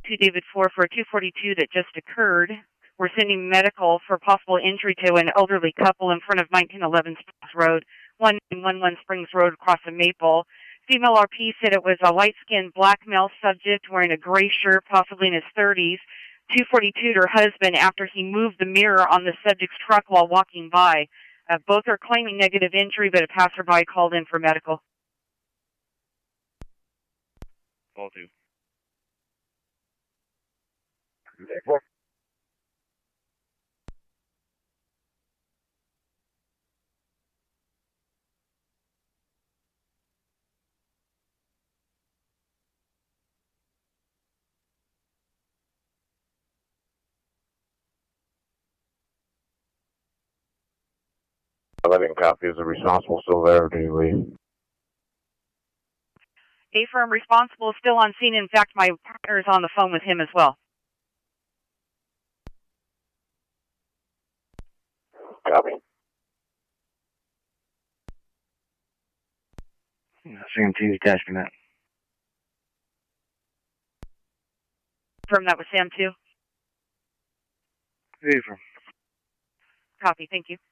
2 David 4 for a 242 that just occurred. We're sending medical for possible injury to an elderly couple in front of 1911 Springs Road, 111 Springs Road across the Maple. Female RP said it was a light-skinned black male subject wearing a gray shirt, possibly in his 30s. 242'd her husband after he moved the mirror on the subject's truck while walking by. Both are claiming negative injury, but a passerby called in for medical. Call 2. Living copy. Is the responsible still there, or do you leave? A-firm responsible is still on scene. In fact, my partner is on the phone with him as well. Copy. SAM2 attachment that. Confirm that was Sam 2. A-firm. Copy, thank you.